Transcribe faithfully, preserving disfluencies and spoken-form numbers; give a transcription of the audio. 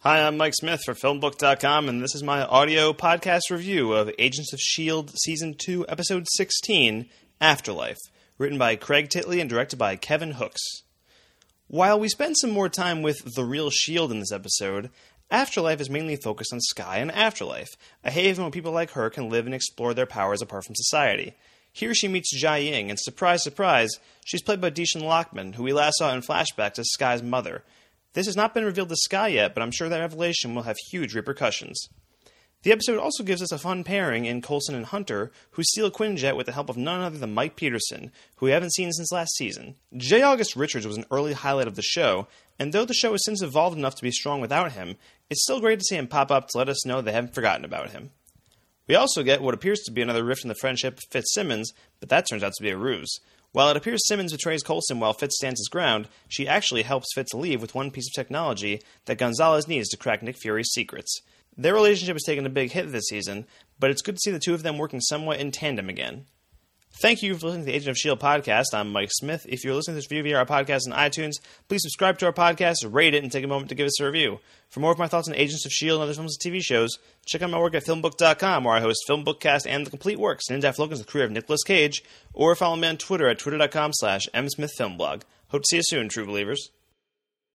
Hi, I'm Mike Smith for Filmbook dot com, and this is my audio podcast review of Agents of S H I E L D Season two, Episode sixteen, Afterlife, written by Craig Titley and directed by Kevin Hooks. While we spend some more time with the real S H I E L D in this episode, Afterlife is mainly focused on Skye and Afterlife, a haven where people like her can live and explore their powers apart from society. Here she meets Jai Ying, and surprise, surprise, she's played by Deeshan Lockman, who we last saw in flashbacks as Skye's mother. This has not been revealed to Skye yet, but I'm sure that revelation will have huge repercussions. The episode also gives us a fun pairing in Coulson and Hunter, who steal Quinjet with the help of none other than Mike Peterson, who we haven't seen since last season. J. August Richards was an early highlight of the show, and though the show has since evolved enough to be strong without him, it's still great to see him pop up to let us know they haven't forgotten about him. We also get what appears to be another rift in the friendship of Fitzsimmons, but that turns out to be a ruse. While it appears Simmons betrays Coulson while Fitz stands his ground, she actually helps Fitz leave with one piece of technology that Gonzalez needs to crack Nick Fury's secrets. Their relationship has taken a big hit this season, but it's good to see the two of them working somewhat in tandem again. Thank you for listening to the Agent of S H I E L D podcast. I'm Mike Smith. If you're listening to this review via our podcast on iTunes, please subscribe to our podcast, rate it, and take a moment to give us a review. For more of my thoughts on Agents of S H I E L D and other films and T V shows, check out my work at Filmbook dot com, where I host Filmbookcast and The Complete Works, an in-depth look into the career of Nicolas Cage, or follow me on Twitter at twitter dot com slash msmithfilmblog. Hope to see you soon, true believers.